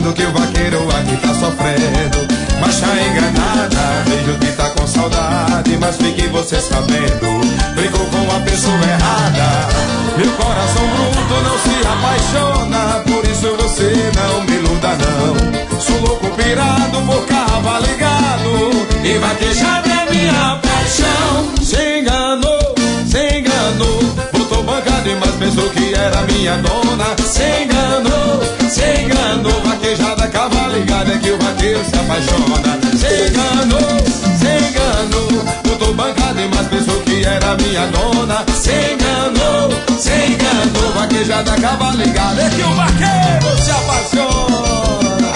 falando que o vaqueiro aqui tá sofrendo. Mas tá enganada, vejo que tá com saudade. Mas fique você sabendo, brigou com a pessoa errada. Meu coração bruto não se apaixona, por isso você não me iluda não. Sou louco pirado por carro ligado, e vaquejada é minha paixão. Se enganou, botou bancada e mais pensou que era minha dona. Se enganou, vaquejada, cava ligada é que o vaqueiro se apaixona. Se enganou, botou bancada e mais pensou que era minha dona. Se enganou, vaquejada, cava ligada é que o vaqueiro se apaixona.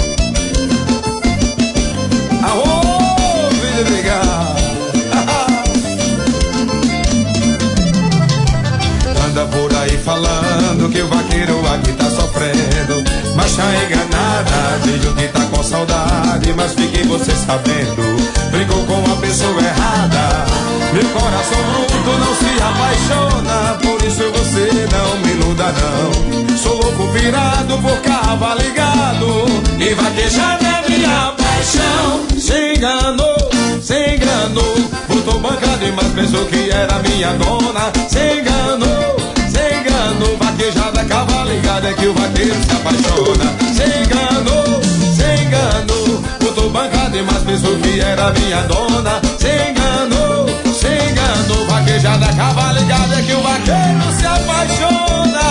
Aô, filho de ligar. Anda por aí falando que o vaqueiro aqui tá sofrendo. Mas tá enganada, vejo que tá com saudade. Mas fique você sabendo, brigou com a pessoa errada. Meu coração bruto não se apaixona, por isso você não me iluda não. Sou louco virado por carro ligado, e vaquejada é minha paixão. Se enganou, botou bancada mas pensou que era minha dona. Se enganou, vaquejada, cava ligada é que o vaqueiro se apaixona. Se enganou, botou bancada mas pensou que era minha dona. Se enganou, vaquejada, cava ligada é que o vaqueiro se apaixona.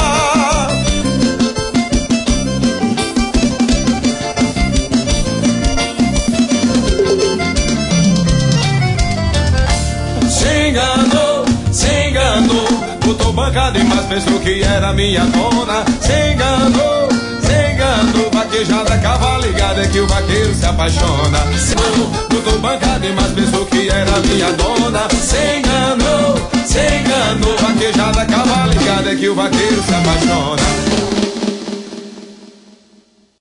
Se enganou, botou bancada mas pensou que era minha dona. Se enganou, vaquejada, cava ligada é que o vaqueiro se apaixona. Se enganou, botou bancada mas pensou que era minha dona. Se enganou, vaquejada, cava ligada é que o vaqueiro se apaixona.